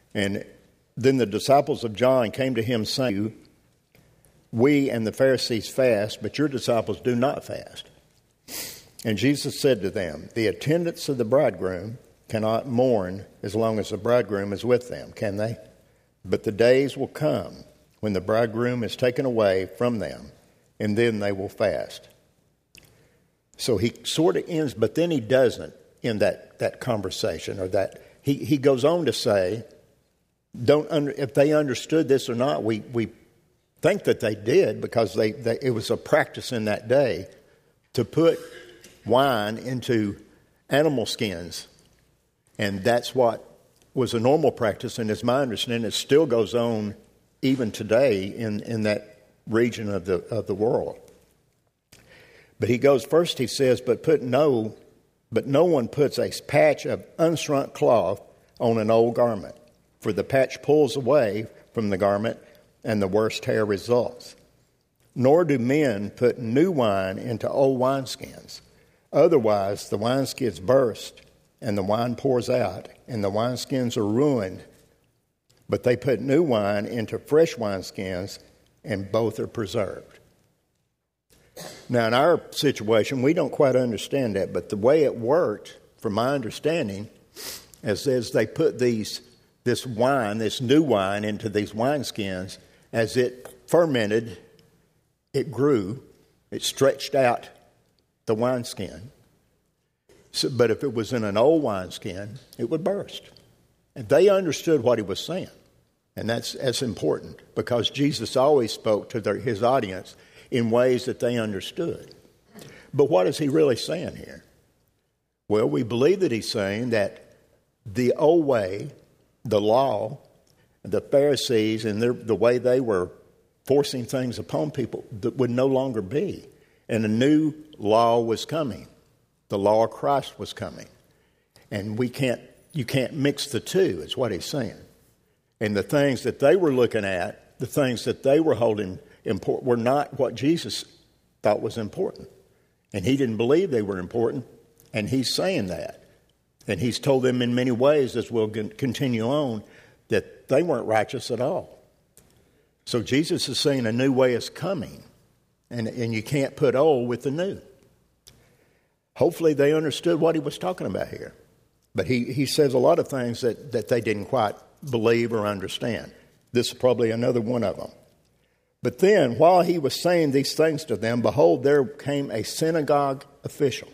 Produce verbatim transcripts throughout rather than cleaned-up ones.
And then the disciples of John came to him saying, we and the Pharisees fast, but your disciples do not fast. And Jesus said to them, the attendants of the bridegroom cannot mourn as long as the bridegroom is with them, can they? But the days will come when the bridegroom is taken away from them, and then they will fast. So he sort of ends, but then he doesn't in that, that conversation, or that he, he goes on to say, don't under, if they understood this or not, we, we think that they did, because they, they it was a practice in that day to put wine into animal skins. And that's what was a normal practice, and as my understanding, it still goes on even today in, in that region of the of the world. But he goes first, he says, but put no but no one puts a patch of unshrunk cloth on an old garment, for the patch pulls away from the garment, and the worst tear results. Nor do men put new wine into old wineskins. Otherwise, the wineskins burst, and the wine pours out, and the wineskins are ruined. But they put new wine into fresh wineskins, and both are preserved. Now, in our situation, we don't quite understand that, but the way it worked, from my understanding, is as they put these this wine, this new wine, into these wineskins, as it fermented, it grew, it stretched out the wineskin. So, but if it was in an old wineskin, it would burst. And they understood what he was saying. And that's, that's important, because Jesus always spoke to their, his audience in ways that they understood. But what is he really saying here? Well, we believe that he's saying that the old way, the law, the Pharisees, and their, the way they were forcing things upon people, that would no longer be. And a new law was coming. The law of Christ was coming. And we can't, you can't mix the two, is what he's saying. And the things that they were looking at, the things that they were holding important, were not what Jesus thought was important. And he didn't believe they were important. And he's saying that. And he's told them in many ways, as we'll continue on, that they weren't righteous at all. So Jesus is saying a new way is coming. And, and you can't put old with the new. Hopefully they understood what he was talking about here. But he, he says a lot of things that, that they didn't quite believe or understand. This is probably another one of them. But then, while he was saying these things to them, behold, there came a synagogue official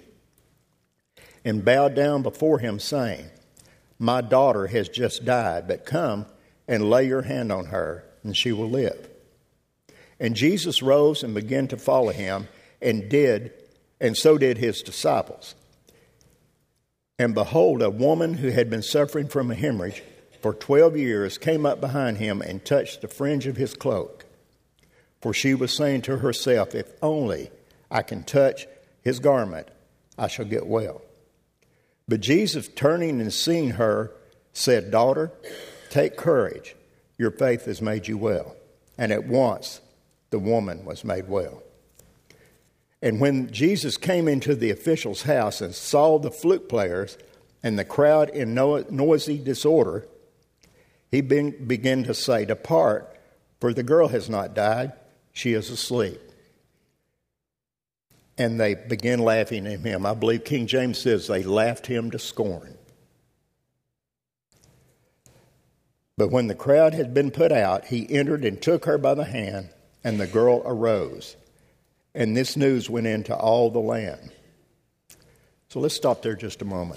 and bowed down before him, saying, my daughter has just died, but come and lay your hand on her, and she will live. And Jesus rose and began to follow him, and did, and so did his disciples. And behold, a woman who had been suffering from a hemorrhage for twelve years came up behind him and touched the fringe of his cloak. For she was saying to herself, if only I can touch his garment, I shall get well. But Jesus, turning and seeing her, said, daughter, take courage. Your faith has made you well. And at once the woman was made well. And when Jesus came into the official's house and saw the flute players and the crowd in noisy disorder, he began to say, depart, for the girl has not died. She is asleep. And they began laughing at him. I believe King James says they laughed him to scorn. But when the crowd had been put out, he entered and took her by the hand, and the girl arose. And this news went into all the land. So let's stop there just a moment.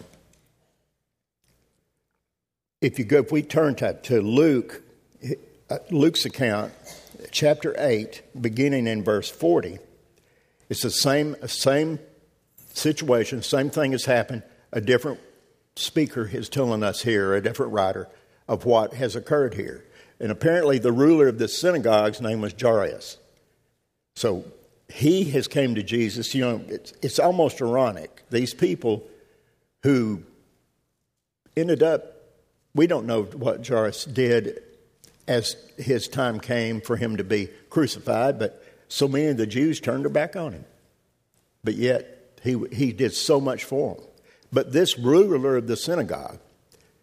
If you go, if we turn to, to Luke, uh, Luke's account, chapter eight, beginning in verse forty, it's the same, same situation, same thing has happened. A different speaker is telling us here, a different writer, of what has occurred here. And apparently the ruler of the synagogue's name was Jairus. So he has came to Jesus. You know, it's, it's almost ironic. These people who ended up, we don't know what Jairus did as his time came for him to be crucified, but so many of the Jews turned their back on him. But yet he he did so much for them. But this ruler of the synagogue,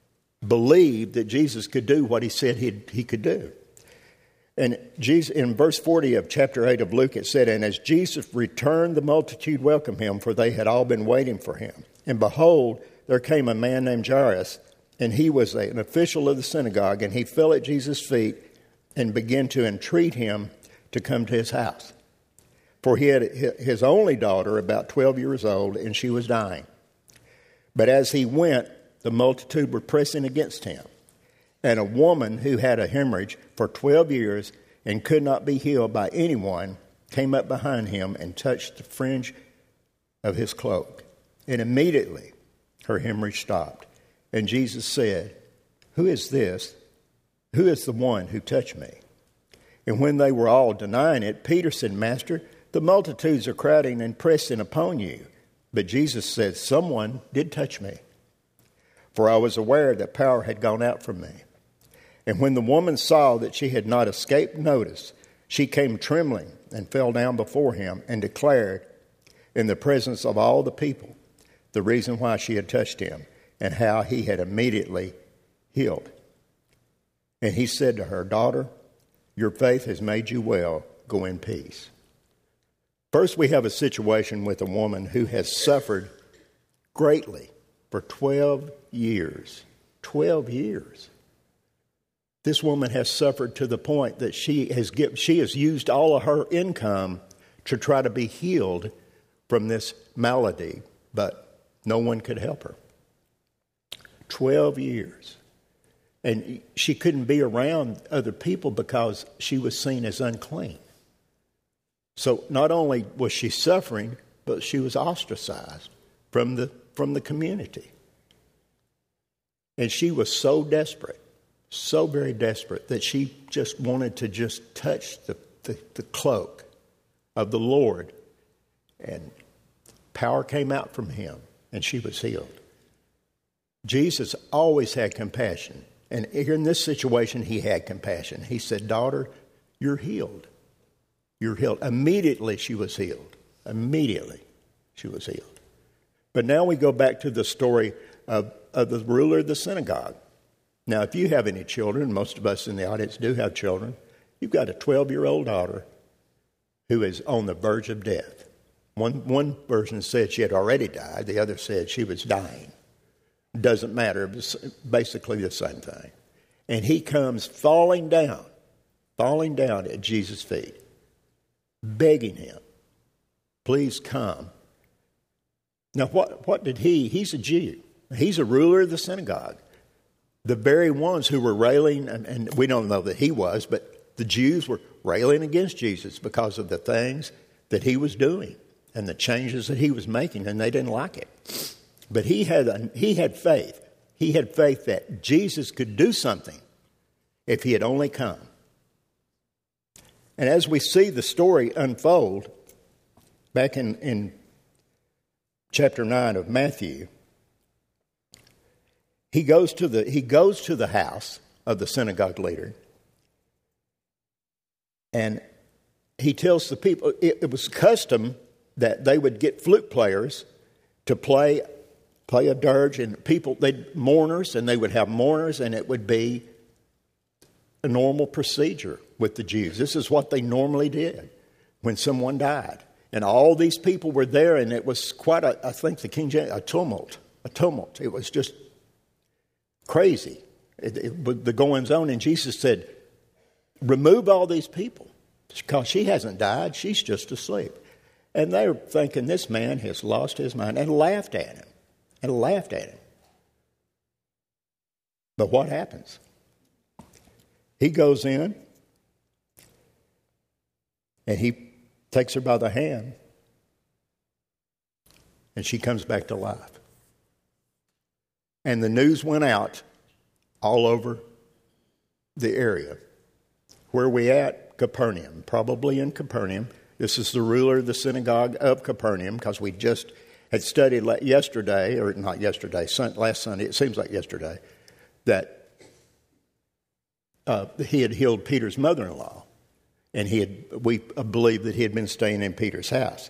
believed that Jesus could do what he said he he could do. And Jesus, in verse forty of chapter eight of Luke, it said, "And as Jesus returned, the multitude welcomed him, for they had all been waiting for him. And behold, there came a man named Jairus, and he was a, an official of the synagogue, and he fell at Jesus' feet and began to entreat him to come to his house. For he had his only daughter, about twelve years old, and she was dying. But as he went, the multitude were pressing against him. And a woman who had a hemorrhage for twelve years and could not be healed by anyone came up behind him and touched the fringe of his cloak. And immediately her hemorrhage stopped. And Jesus said, 'Who is this? Who is the one who touched me?' And when they were all denying it, Peter said, 'Master, the multitudes are crowding and pressing upon you.' But Jesus said, 'Someone did touch me, for I was aware that power had gone out from me.' And when the woman saw that she had not escaped notice, she came trembling and fell down before him and declared in the presence of all the people the reason why she had touched him and how he had immediately healed. And he said to her, 'Daughter, your faith has made you well. Go in peace.'" First, we have a situation with a woman who has suffered greatly for twelve years. twelve years. This woman has suffered to the point that she has get, she has used all of her income to try to be healed from this malady, but no one could help her. Twelve years. And she couldn't be around other people because she was seen as unclean. So not only was she suffering, but she was ostracized from the from the community. And she was so desperate, so very desperate, that she just wanted to just touch the, the, the cloak of the Lord. And power came out from him, and she was healed. Jesus always had compassion. And here in this situation, he had compassion. He said, "Daughter, you're healed. You're healed." Immediately she was healed. Immediately she was healed. But now we go back to the story of, of the ruler of the synagogue. Now, if you have any children, most of us in the audience do have children, you've got a twelve-year-old daughter who is on the verge of death. One, one version said she had already died. The other said she was dying. Doesn't matter. It's basically the same thing. And he comes falling down, falling down at Jesus' feet, begging him, "Please come." Now, what, what did he? He's a Jew. He's a ruler of the synagogue. The very ones who were railing, and, and we don't know that he was, but the Jews were railing against Jesus because of the things that he was doing and the changes that he was making, and they didn't like it. But he had a, he had faith. He had faith that Jesus could do something if he had only come. And as we see the story unfold, back in, in chapter nine of Matthew, he goes to the he goes to the house of the synagogue leader, and he tells the people it, it was custom that they would get flute players to play play a dirge, and people they'd mourners, and they would have mourners, and it would be a normal procedure with the Jews. This is what they normally did when someone died. And all these people were there, and it was quite a, I think the King James, a tumult, a tumult. It was just crazy, it, it, the goings on. And Jesus said, "Remove all these people, because she hasn't died. She's just asleep." And they're thinking, this man has lost his mind, and laughed at him, and laughed at him. But what happens? He goes in, and he takes her by the hand, and she comes back to life. And the news went out all over the area. Where are we at? Capernaum, probably in Capernaum. This is the ruler of the synagogue of Capernaum, because we just had studied yesterday, or not yesterday, last Sunday, it seems like yesterday, that uh, he had healed Peter's mother-in-law. And he had, we believe that he had been staying in Peter's house.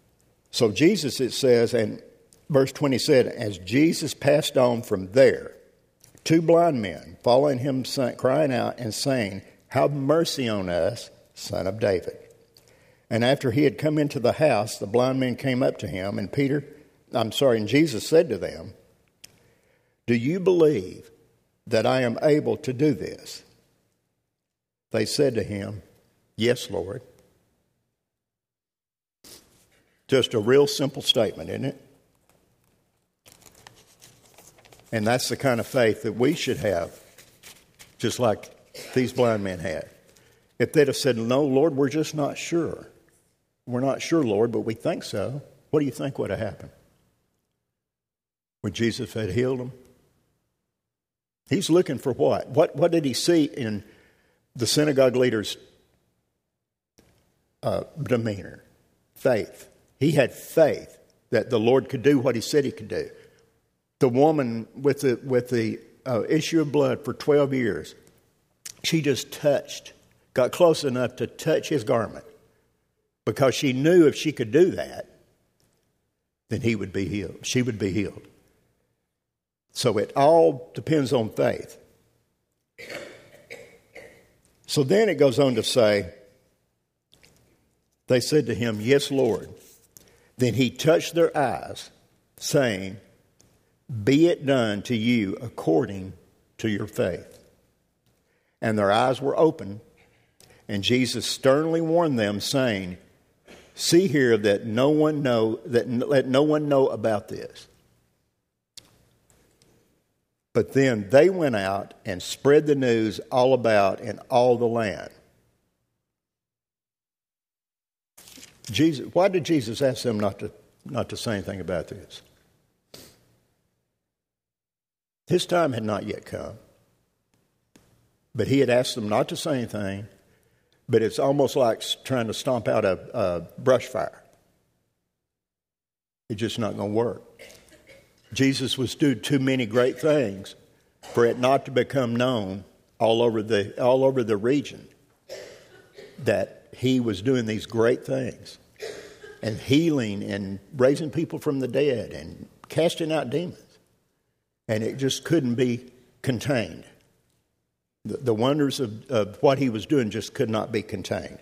So Jesus, it says, and verse twenty said, as Jesus passed on from there, two blind men following him, crying out and saying, "Have mercy on us, Son of David." And after he had come into the house, the blind men came up to him, and Peter, I'm sorry, and Jesus said to them, "Do you believe that I am able to do this?" They said to him, "Yes, Lord." Just a real simple statement, isn't it? And that's the kind of faith that we should have, just like these blind men had. If they'd have said, "No, Lord, we're just not sure. We're not sure, Lord, but we think so," what do you think would have happened? Would Jesus have healed them? He's looking for what? What, what did he see in the synagogue leader's uh, demeanor? Faith. He had faith that the Lord could do what he said he could do. The woman with the, with the uh, issue of blood for twelve years, she just touched, got close enough to touch his garment because she knew if she could do that, then he would be healed. She would be healed. So it all depends on faith. So then it goes on to say, they said to him, "Yes, Lord." Then he touched their eyes, saying, "Be it done to you according to your faith." And their eyes were opened, and Jesus sternly warned them, saying, "See here that no one know that let no one know about this." But then they went out and spread the news all about in all the land. Jesus, why did Jesus ask them not to not to say anything about this? His time had not yet come. But he had asked them not to say anything, but it's almost like trying to stomp out a, a brush fire. It's just not going to work. Jesus was doing too many great things for it not to become known all over the all over the region that he was doing these great things and healing and raising people from the dead and casting out demons. And it just couldn't be contained. The, the wonders of, of what he was doing just could not be contained.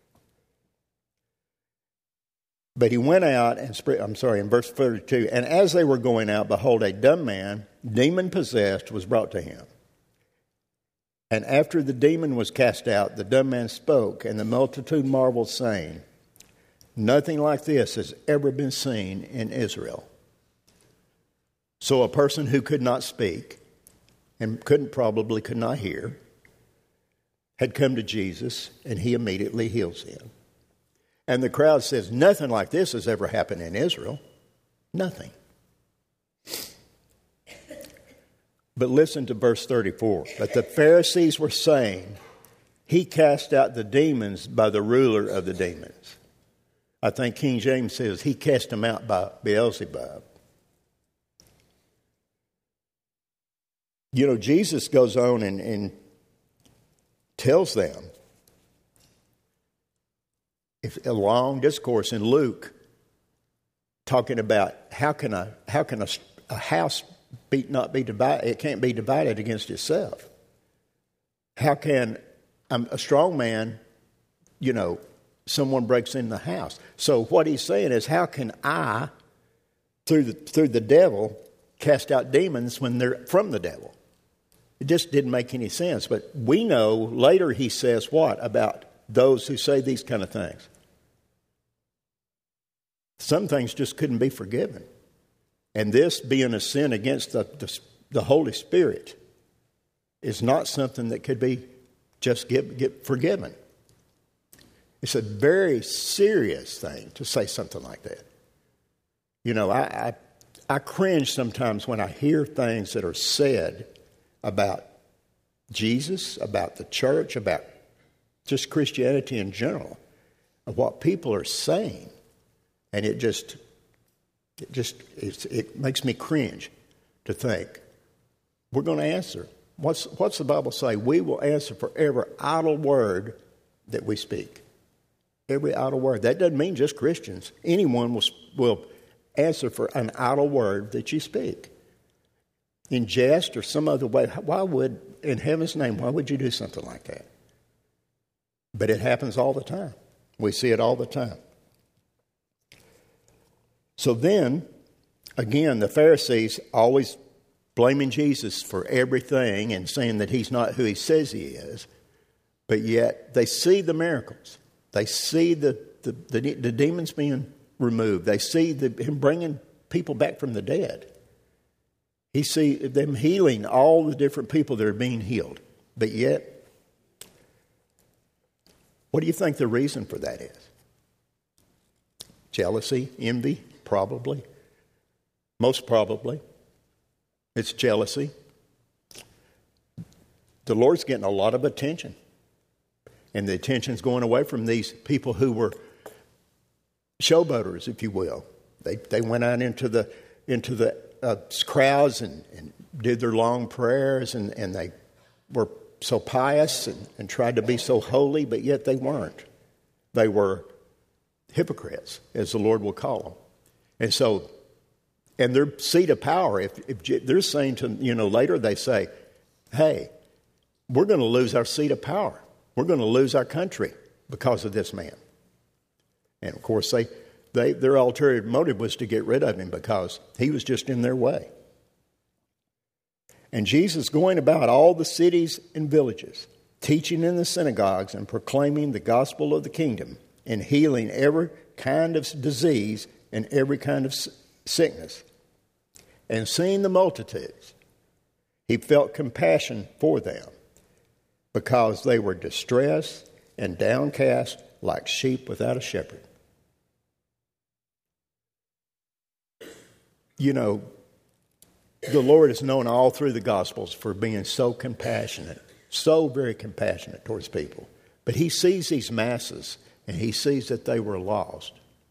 But he went out and spread, I'm sorry, in verse thirty-two, and as they were going out, behold, a dumb man, demon-possessed, was brought to him. And after the demon was cast out, the dumb man spoke, and the multitude marveled, saying, "Nothing like this has ever been seen in Israel." So a person who could not speak, and couldn't probably could not hear, had come to Jesus, and he immediately heals him. And the crowd says, "Nothing like this has ever happened in Israel." Nothing. But listen to verse thirty-four. But the Pharisees were saying, "He cast out the demons by the ruler of the demons." I think King James says, "He cast them out by Beelzebub." You know, Jesus goes on and, and tells them, if a long discourse in Luke, talking about how can a how can a, a house be not be divided? It can't be divided against itself. How can um, a strong man, you know, someone breaks in the house? So what he's saying is, how can I, through the through the devil, cast out demons when they're from the devil? It just didn't make any sense. But we know later he says what about those who say these kind of things? Some things just couldn't be forgiven. And this being a sin against the, the, the Holy Spirit is not something that could be just get, get forgiven. It's a very serious thing to say something like that. You know, I, I, I cringe sometimes when I hear things that are said about Jesus, about the church, about just Christianity in general, of what people are saying. And it just, it just, it's, it makes me cringe to think, we're going to answer. What's, what's the Bible say? We will answer for every idle word that we speak. Every idle word. That doesn't mean just Christians. Anyone will, will answer for an idle word that you speak. in jest or some other way. Why would, in heaven's name, why would you do something like that? But it happens all the time. We see it all the time. So then, again, the Pharisees always blaming Jesus for everything and saying that he's not who he says he is. But yet they see the miracles. They see the, the, the, the demons being removed. They see the, him bringing people back from the dead. He sees them healing all the different people that are being healed. But yet, what do you think the reason for that is? Jealousy, envy, probably. Most probably. It's jealousy. The Lord's getting a lot of attention. And the attention's going away from these people who were showboaters, if you will. They they went out into the into the uh, crowds and, and did their long prayers, and, and they were so pious and, and tried to be so holy, but yet they weren't. They were hypocrites, as the Lord will call them. And so, and their seat of power, if, if they're saying to, you know, later they say, hey, we're going to lose our seat of power. We're going to lose our country because of this man. And of course, they, they their ulterior motive was to get rid of him because he was just in their way. And Jesus going about all the cities and villages, teaching in the synagogues and proclaiming the gospel of the kingdom and healing every kind of disease and every kind of sickness. And seeing the multitudes, he felt compassion for them, because they were distressed and downcast like sheep without a shepherd. You know, the Lord is known all through the Gospels for being so compassionate, so very compassionate towards people. But he sees these masses, and he sees that they were lost.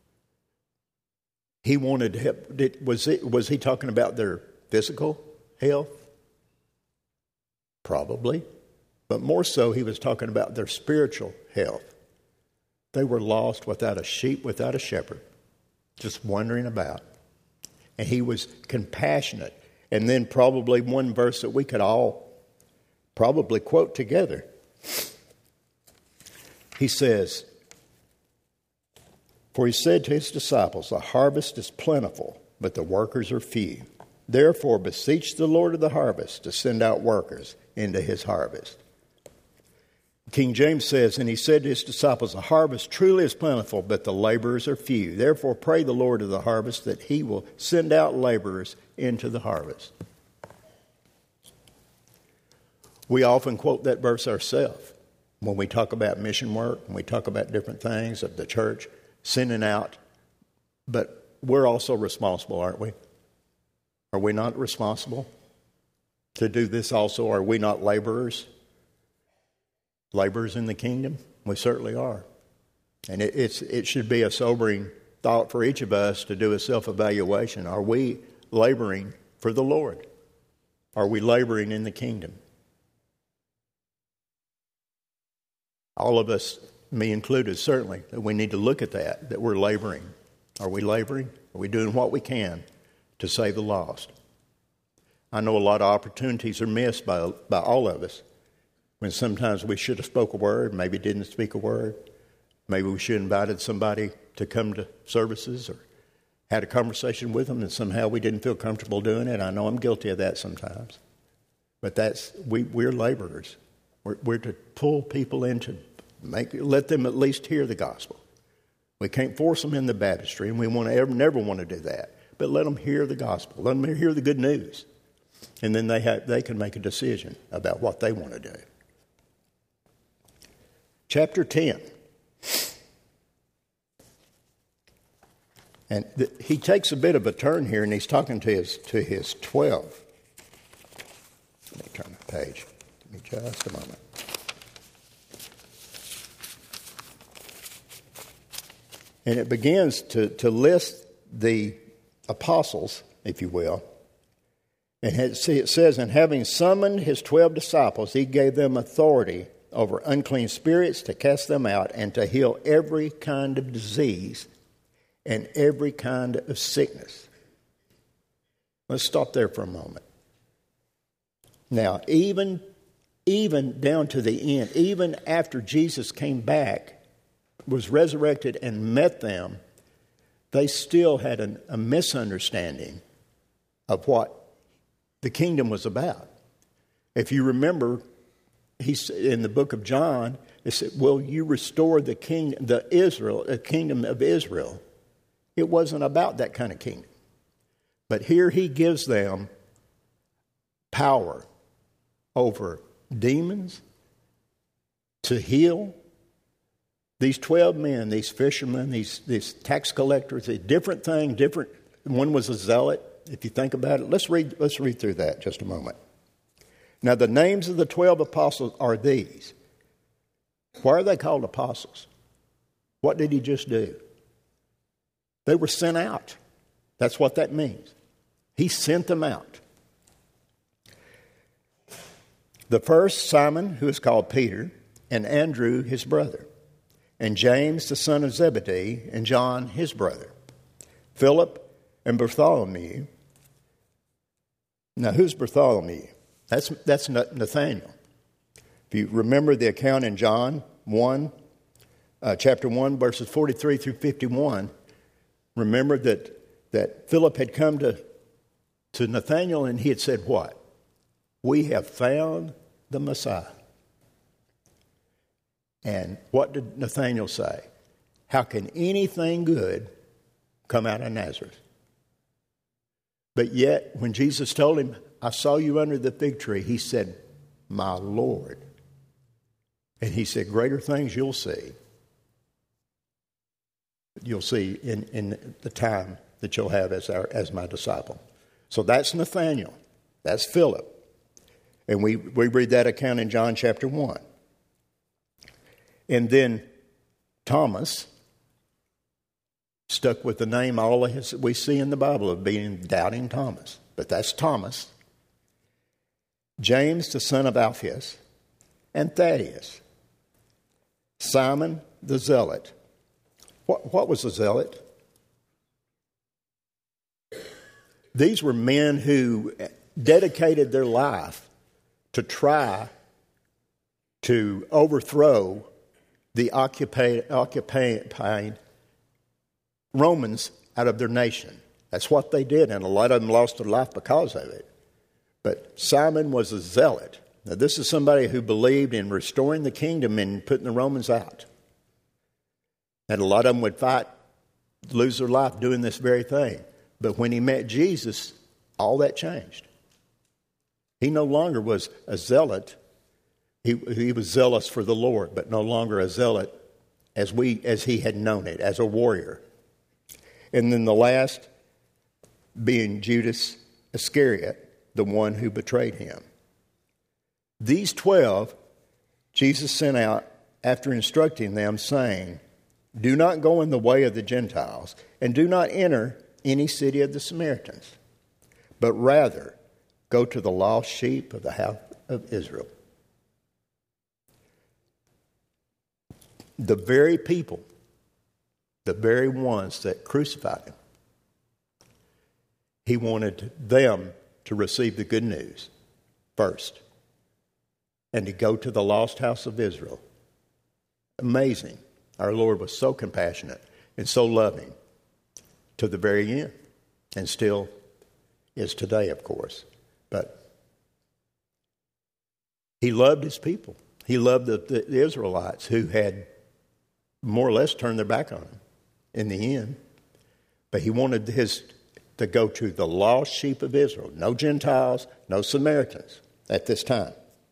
He wanted to help. Did, was, it, was he talking about their physical health? Probably. But more so, he was talking about their spiritual health. They were lost without a sheep, without a shepherd, just wandering about. And he was compassionate. And then probably one verse that we could all probably quote together. He says, for he said to his disciples, the harvest is plentiful, but the workers are few. Therefore beseech the Lord of the harvest to send out workers into his harvest. King James says, and he said to his disciples, the harvest truly is plentiful, but the laborers are few. Therefore pray the Lord of the harvest that he will send out laborers into the harvest. We often quote that verse ourselves when we talk about mission work, when we talk about different things of the church, sending out. But we're also responsible, aren't we? Are we not responsible to do this also? Are we not laborers? Laborers in the kingdom? We certainly are. And it, it's, it should be a sobering thought for each of us to do a self-evaluation. Are we laboring for the Lord? Are we laboring in the kingdom? All of us, me included, certainly, that we need to look at that, that we're laboring. Are we laboring? Are we doing what we can to save the lost? I know a lot of opportunities are missed by, by all of us. When sometimes we should have spoke a word, maybe didn't speak a word. Maybe we should have invited somebody to come to services or had a conversation with them and somehow we didn't feel comfortable doing it. I know I'm guilty of that sometimes. But that's we, we're laborers. We're, we're to pull people in to make, let them at least hear the gospel. We can't force them in the baptistry, and we want to ever, never want to do that. But let them hear the gospel. Let them hear the good news. And then they have, they can make a decision about what they want to do. Chapter ten. And th- he takes a bit of a turn here, and he's talking to his to his twelve. Let me turn the page. Give me just a moment. And it begins to, to list the apostles, if you will. And it, see, it says, and having summoned his twelve disciples, he gave them authority over unclean spirits to cast them out and to heal every kind of disease and every kind of sickness. Let's stop there for a moment. Now, even, even down to the end, even after Jesus came back, was resurrected and met them, they still had an, a misunderstanding of what the kingdom was about. If you remember, he's in the book of John, it said, "Will you restore the king, the Israel, the kingdom of Israel?" It wasn't about that kind of kingdom. But here he gives them power over demons, to heal. These twelve men, these fishermen, these, these tax collectors, a different thing, different. One was a zealot, if you think about it. Let's read, let's read through that just a moment. Now, the names of the twelve apostles are these. Why are they called apostles? What did he just do? They were sent out. That's what that means. He sent them out. The first, Simon, who is called Peter, and Andrew, his brother, and James, the son of Zebedee, and John, his brother, Philip and Bartholomew. Now, who's Bartholomew? That's, that's Nathaniel. If you remember the account in John one, uh, chapter one, verses forty-three through fifty-one, remember that, that Philip had come to, to Nathanael and he had said what? "We have found the Messiah." And what did Nathanael say? "How can anything good come out of Nazareth?" But yet, when Jesus told him, "I saw you under the fig tree," he said, "My Lord." And he said, "Greater things you'll see. You'll see in, in the time that you'll have as our as my disciple." So that's Nathanael. That's Philip. And we, we read that account in John chapter one. And then Thomas, stuck with the name all of his, we see in the Bible of being Doubting Thomas. But that's Thomas. James, the son of Alphaeus, and Thaddeus. Simon the Zealot. What, what was a zealot? These were men who dedicated their life to try to overthrow the occupy, occupying Romans out of their nation. That's what they did, and a lot of them lost their life because of it. But Simon was a zealot. Now, this is somebody who believed in restoring the kingdom and putting the Romans out. And a lot of them would fight, lose their life doing this very thing. But when he met Jesus, all that changed. He no longer was a zealot. He, he was zealous for the Lord, but no longer a zealot as we as he had known it, as a warrior. And then the last being Judas Iscariot, the one who betrayed him. These twelve Jesus sent out after instructing them, saying, "Do not go in the way of the Gentiles, and do not enter any city of the Samaritans, but rather go to the lost sheep of the house of Israel." The very people, the very ones that crucified him, he wanted them to receive the good news first and to go to the lost house of Israel. Amazing. Our Lord was so compassionate and so loving to the very end, and still is today, of course. But he loved his people. He loved the, the, the Israelites who had more or less turned their back on him in the end. But he wanted his to go to the lost sheep of Israel. No Gentiles, no Samaritans at this time.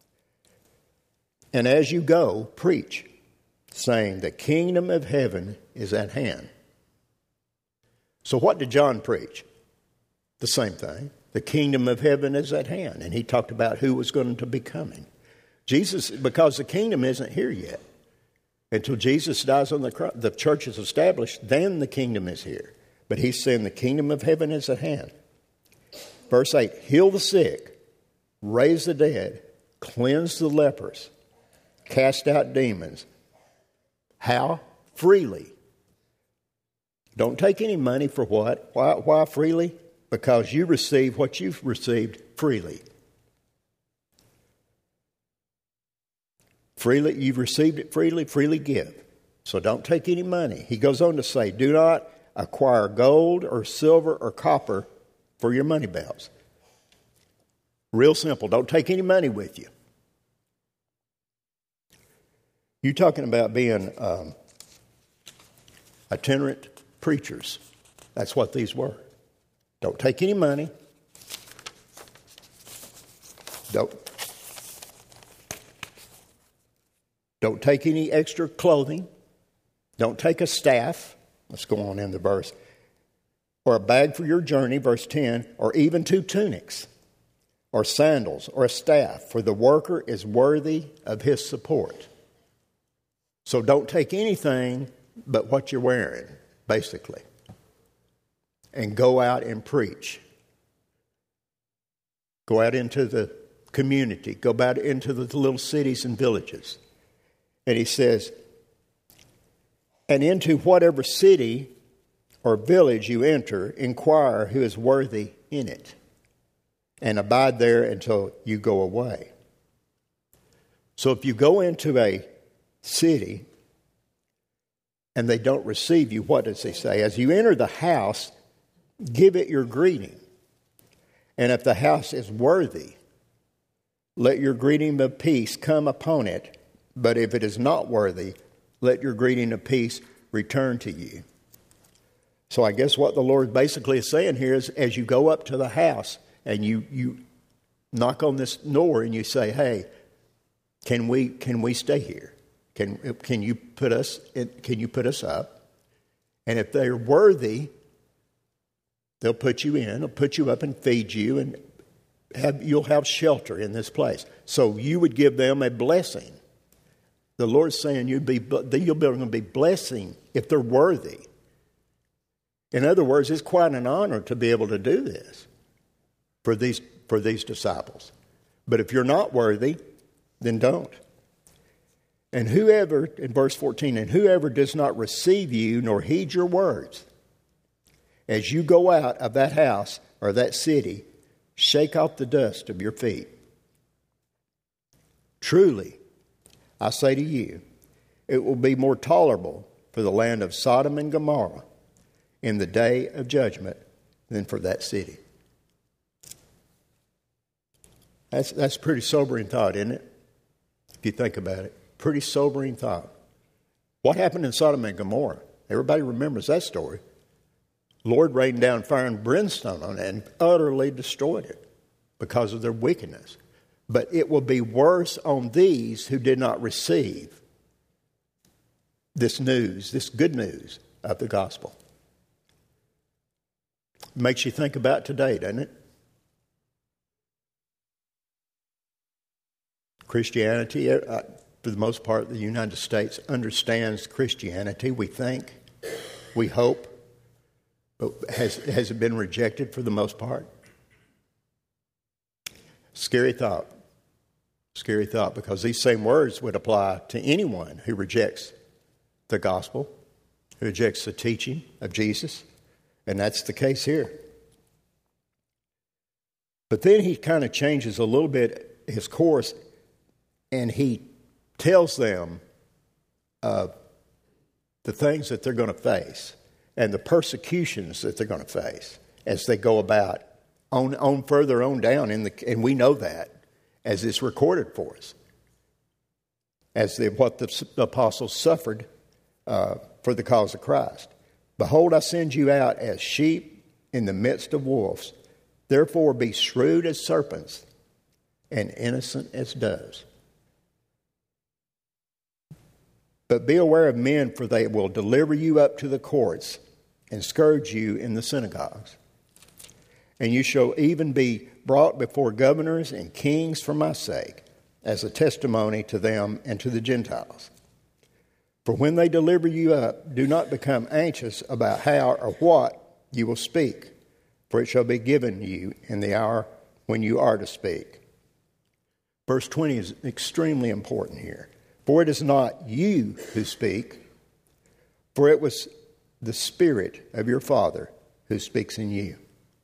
"And as you go, preach, saying, the kingdom of heaven is at hand." So what did John preach? The same thing. The kingdom of heaven is at hand. And he talked about who was going to be coming. Jesus, because the kingdom isn't here yet. Until Jesus dies on the cross, the church is established, then the kingdom is here. But he's saying the kingdom of heaven is at hand. Verse eight, "Heal the sick, raise the dead, cleanse the lepers, cast out demons." How? Freely. Don't take any money for what? Why, why freely? Because you receive what you've received freely. Freely, you've received it freely, freely give. So don't take any money. He goes on to say, do not acquire gold or silver or copper for your money belts. Real simple. Don't take any money with you. You're talking about being um, itinerant preachers. That's what these were. Don't take any money. Don't, don't take any extra clothing. Don't take a staff. Let's go on in the verse. Or a bag for your journey, verse ten, or even two tunics, or sandals, or a staff, for the worker is worthy of his support. So don't take anything but what you're wearing, basically. And go out and preach. Go out into the community. Go out into the little cities and villages. And he says, and into whatever city or village you enter, inquire who is worthy in it, and abide there until you go away. So if you go into a city and they don't receive you, what does he say? As you enter the house, give it your greeting. And if the house is worthy, let your greeting of peace come upon it. But if it is not worthy, let your greeting of peace return to you. So I guess what the Lord basically is saying here is, as you go up to the house and you, you knock on this door and you say, hey, can we can we stay here? Can can you put us in, can you put us up? And if they're worthy, they'll put you in, they'll put you up and feed you, and have you'll have shelter in this place. So you would give them a blessing. The Lord's saying you'd be you'll be going to be blessing if they're worthy. In other words, it's quite an honor to be able to do this for these for these disciples. But if you're not worthy, then don't. And whoever, in verse fourteen, and whoever does not receive you nor heed your words, as you go out of that house or that city, shake off the dust of your feet. Truly, I say to you, it will be more tolerable for the land of Sodom and Gomorrah in the day of judgment than for that city. That's that's pretty sobering thought, isn't it? If you think about it. Pretty sobering thought. What happened in Sodom and Gomorrah? Everybody remembers that story. Lord rained down fire and brimstone on it and utterly destroyed it because of their wickedness. But it will be worse on these who did not receive this news, this good news of the gospel. Makes you think about today, doesn't it? Christianity, uh, for the most part, the United States understands Christianity, we think, we hope. But has, has it been rejected for the most part? Scary thought. Scary thought, because these same words would apply to anyone who rejects the gospel, who rejects the teaching of Jesus. And that's the case here. But then he kind of changes a little bit his course, and he tells them uh, the things that they're going to face and the persecutions that they're going to face as they go about on, on further on down in the, and we know that as it's recorded for us, as the, what the apostles suffered uh, for the cause of Christ. Behold, I send you out as sheep in the midst of wolves. Therefore be shrewd as serpents and innocent as doves. But be aware of men, for they will deliver you up to the courts and scourge you in the synagogues. And you shall even be brought before governors and kings for my sake, as a testimony to them and to the Gentiles. For when they deliver you up, do not become anxious about how or what you will speak, for it shall be given you in the hour when you are to speak. Verse twenty is extremely important here. For it is not you who speak, for it was the Spirit of your Father who speaks in you.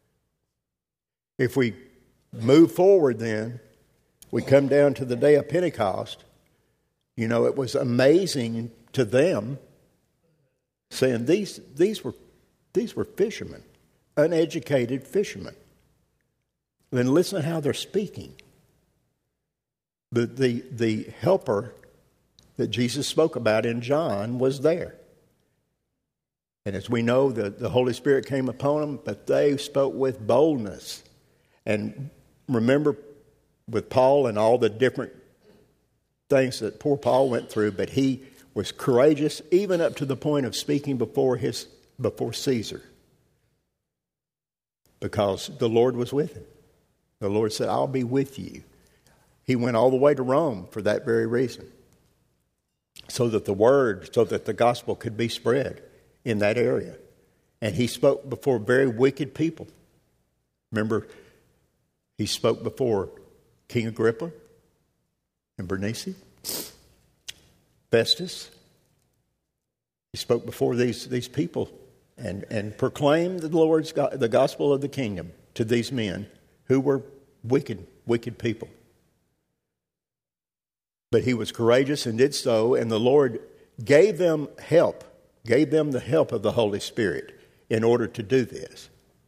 If we move forward then, we come down to the day of Pentecost. You know, it was amazing to them, saying these these were these were fishermen, uneducated fishermen. Then listen to how they're speaking. The the the helper that Jesus spoke about in John was there. And as we know, the, the Holy Spirit came upon them, but they spoke with boldness. And remember with Paul and all the different things that poor Paul went through, but he was courageous even up to the point of speaking before his before Caesar. Because the Lord was with him. The Lord said, I'll be with you. He went all the way to Rome for that very reason. So that the word, so that the gospel could be spread in that area. And he spoke before very wicked people. Remember, he spoke before King Agrippa and Bernice, Festus. He spoke before these, these people and, and proclaimed the Lord's the gospel of the kingdom to these men who were wicked, wicked people. But he was courageous and did so, and the Lord gave them help, gave them the help of the Holy Spirit in order to do this.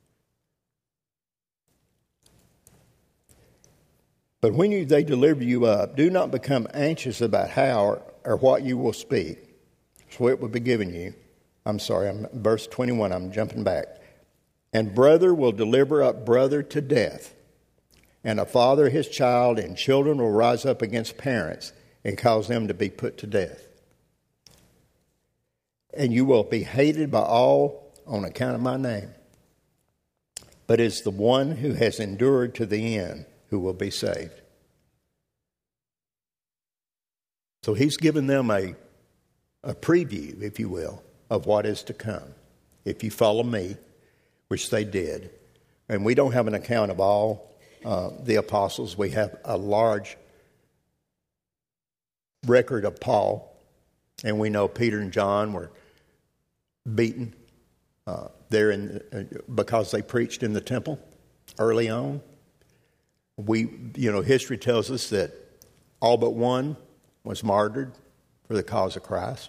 But when you, they deliver you up, do not become anxious about how or, or what you will speak. So it will be given you. I'm sorry, I'm verse twenty-one, I'm jumping back. And brother will deliver up brother to death, and a father his child, and children will rise up against parents and cause them to be put to death. And you will be hated by all on account of my name. But it's the one who has endured to the end who will be saved. So he's given them a, a preview, if you will, of what is to come. If you follow me, which they did. And we don't have an account of all uh, the apostles. We have a large record of Paul. And we know Peter and John were beaten uh, there in, uh, because they preached in the temple early on. We, you know, history tells us that all but one was martyred for the cause of Christ.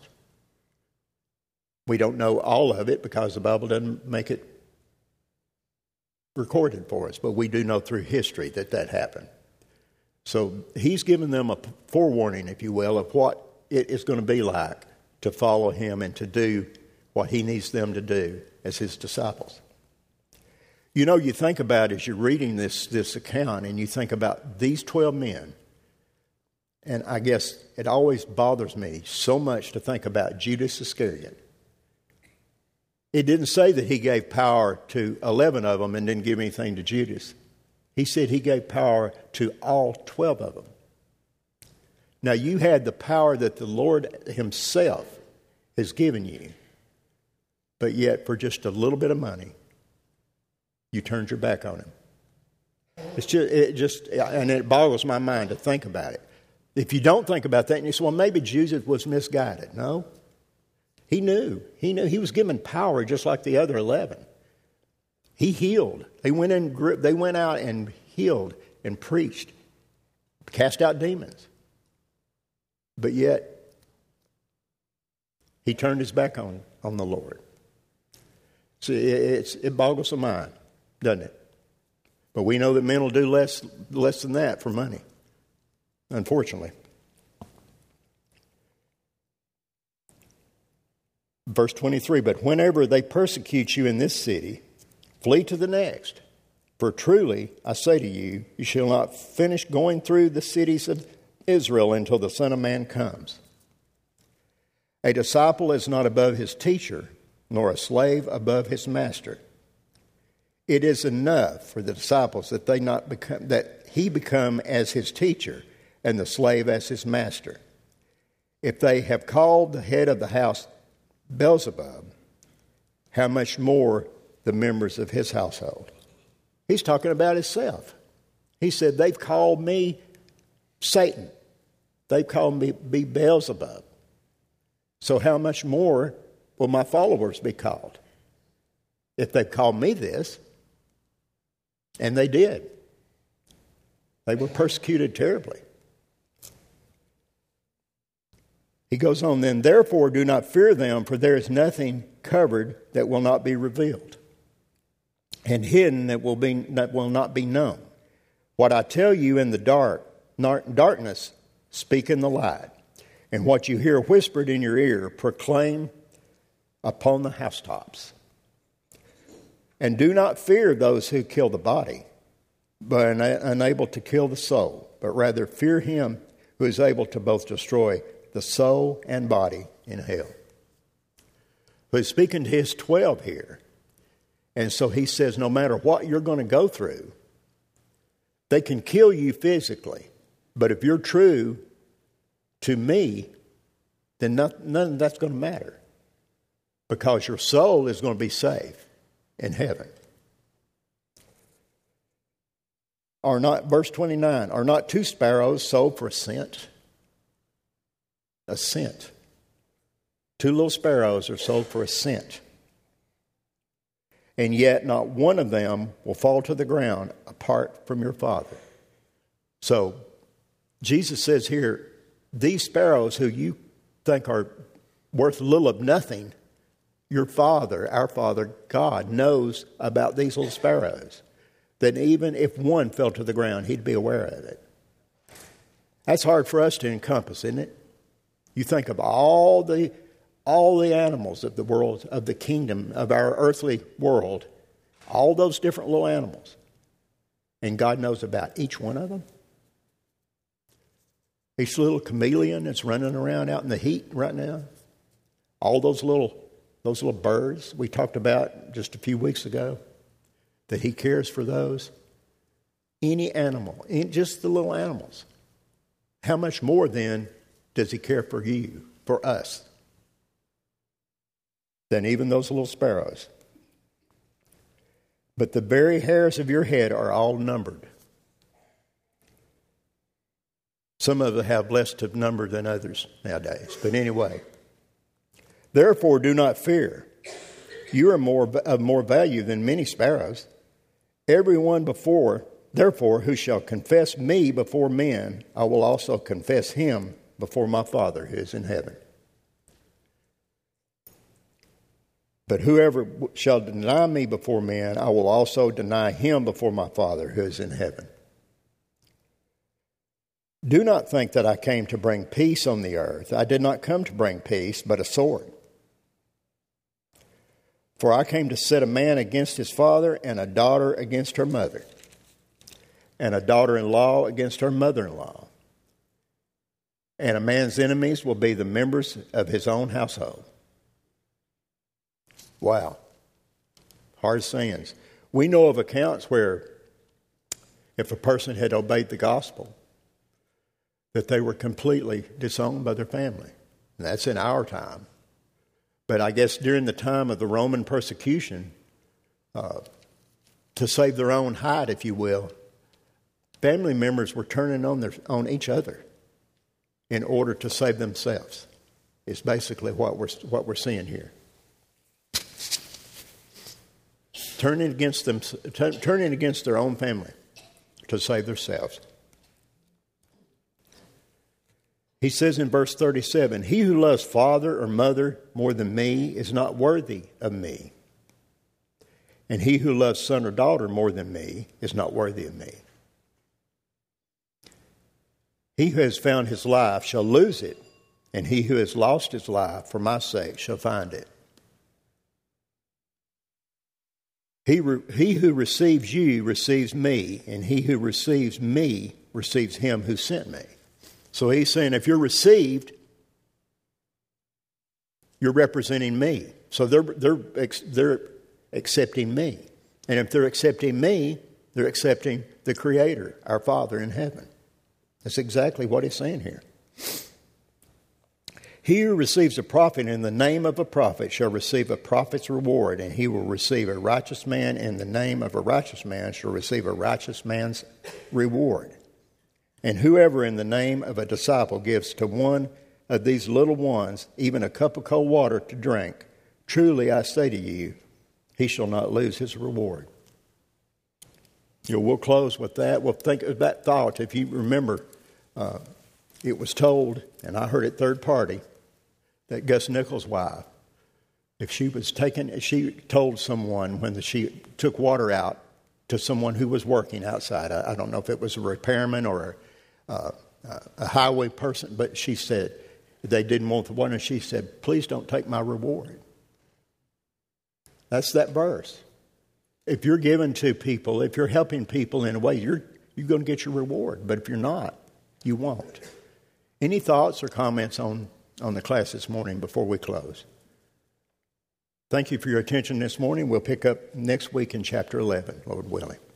We don't know all of it because the Bible doesn't make it recorded for us, but we do know through history that that happened. So he's given them a forewarning, if you will, of what it is going to be like to follow him and to do what he needs them to do as his disciples. You know, you think about as you're reading this, this account and you think about these twelve men, and I guess it always bothers me so much to think about Judas Iscariot. It didn't say that he gave power to eleven of them and didn't give anything to Judas. He said he gave power to all twelve of them. Now, you had the power that the Lord himself has given you, but yet for just a little bit of money, you turned your back on him. It's just, it just, and it boggles my mind to think about it. If you don't think about that, and you say, well, maybe Jesus was misguided. No. He knew. He knew he was given power just like the other eleven. He healed. They went in, they went out and healed and preached, cast out demons. But yet, he turned his back on, on the Lord. So it, it's, it boggles the mind, doesn't it? But we know that men will do less, less than that for money, unfortunately. Verse twenty-three, but whenever they persecute you in this city, flee to the next. For truly, I say to you, you shall not finish going through the cities of Israel until the Son of Man comes. A disciple is not above his teacher, nor a slave above his master. It is enough for the disciples that they not become that he become as his teacher and the slave as his master. If they have called the head of the house Beelzebub, how much more the members of his household? He's talking about himself. He said, they've called me Satan. They've called me be Beelzebub. So how much more will my followers be called? If they've called me this, and they did. They were persecuted terribly. He goes on then, therefore do not fear them, for there is nothing covered that will not be revealed, and hidden that will be that will not be known. What I tell you in the dark, darkness, speak in the light, and what you hear whispered in your ear, proclaim upon the housetops. And do not fear those who kill the body, but are unable to kill the soul, but rather fear him who is able to both destroy the soul and body in hell. But he's speaking to his twelve here. And so he says, no matter what you're going to go through, they can kill you physically. But if you're true to me, then not, none of that's going to matter. Because your soul is going to be safe in heaven. Are not, verse twenty-nine, are not two sparrows sold for a cent? A cent. Two little sparrows are sold for a cent. And yet not one of them will fall to the ground apart from your Father. So Jesus says here, these sparrows who you think are worth little of nothing, your Father, our Father, God, knows about these little sparrows. That even if one fell to the ground, he'd be aware of it. That's hard for us to encompass, isn't it? You think of all the all the animals of the world, of the kingdom, of our earthly world, all those different little animals. And God knows about each one of them. Each little chameleon that's running around out in the heat right now. All those little those little birds we talked about just a few weeks ago. That he cares for those. Any animal, just the little animals. How much more then does he care for you, for us, than even those little sparrows? But the very hairs of your head are all numbered. Some of them have less to number than others nowadays. But anyway, therefore do not fear. You are more of more value than many sparrows. Everyone before, therefore, who shall confess me before men, I will also confess him before my Father who is in heaven. But whoever shall deny me before men, I will also deny him before my Father who is in heaven. Do not think that I came to bring peace on the earth. I did not come to bring peace, but a sword. For I came to set a man against his father, and a daughter against her mother, and a daughter-in-law against her mother-in-law. And a man's enemies will be the members of his own household. Wow. Hard sayings. We know of accounts where if a person had obeyed the gospel, that they were completely disowned by their family. And that's in our time. But I guess during the time of the Roman persecution, uh, to save their own hide, if you will, family members were turning on their on each other in order to save themselves. It's basically what we're what we're seeing here. Turning against them, t- turning against their own family to save themselves. He says in verse thirty-seven, he who loves father or mother more than me is not worthy of me. And he who loves son or daughter more than me is not worthy of me. He who has found his life shall lose it, and he who has lost his life for my sake shall find it. He, re- he who receives you receives me, and he who receives me receives him who sent me. So he's saying if you're received, you're representing me. So they're they're they're accepting me. And if they're accepting me, they're accepting the Creator, our Father in heaven. That's exactly what he's saying here. He who receives a prophet in the name of a prophet shall receive a prophet's reward, and he will receive a righteous man in the name of a righteous man shall receive a righteous man's reward. And whoever in the name of a disciple gives to one of these little ones even a cup of cold water to drink, truly I say to you, he shall not lose his reward. You know, we'll close with that. We'll think of that thought. If you remember, uh, it was told, and I heard it third party, that Gus Nichols' wife, if she was taken, she told someone when the, she took water out to someone who was working outside. I, I don't know if it was a repairman or a, uh, a highway person, but she said they didn't want the water, and she said, "Please don't take my reward." That's that verse. If you're giving to people, if you're helping people in a way, you're you're going to get your reward. But if you're not, you won't. Any thoughts or comments on, on the class this morning before we close? Thank you for your attention this morning. We'll pick up next week in chapter eleven, Lord willing.